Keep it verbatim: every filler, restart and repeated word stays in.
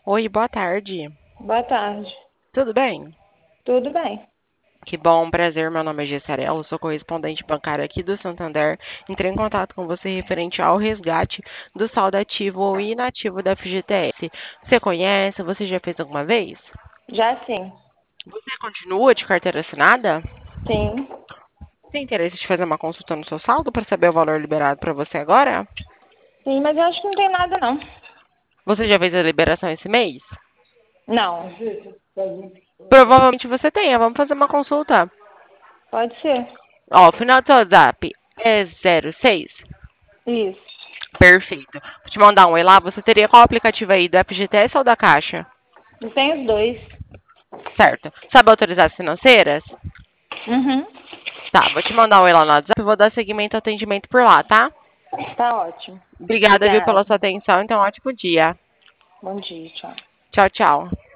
Oi, boa tarde. Boa tarde. Tudo bem? Tudo bem? Que bom, prazer. Meu nome é Gessarela, sou correspondente bancário aqui do Santander. Entrei em contato com você referente ao resgate do saldo ativo ou inativo da F G T S. Você conhece? Você já fez alguma vez? Já sim. Você continua de carteira assinada? Sim. Tem interesse de fazer uma consulta no seu saldo para saber o valor liberado para você agora? Sim, mas eu acho que não tem nada não. Você já fez a liberação esse mês? Não. Provavelmente você tenha. Vamos fazer uma consulta. Pode ser. Ó, o final do seu WhatsApp é zero seis. Isso. Perfeito. Vou te mandar um oi lá. Você teria qual aplicativo aí, do F G T S ou da Caixa? Eu tenho os dois. Certo. Sabe autorizar as financeiras? Uhum. Tá, vou te mandar um oi lá no WhatsApp e vou dar seguimento ao atendimento por lá, tá? Tá ótimo. Obrigada, viu, pela Obrigada. sua atenção. Então, ótimo dia. Bom dia, tchau. Tchau, tchau.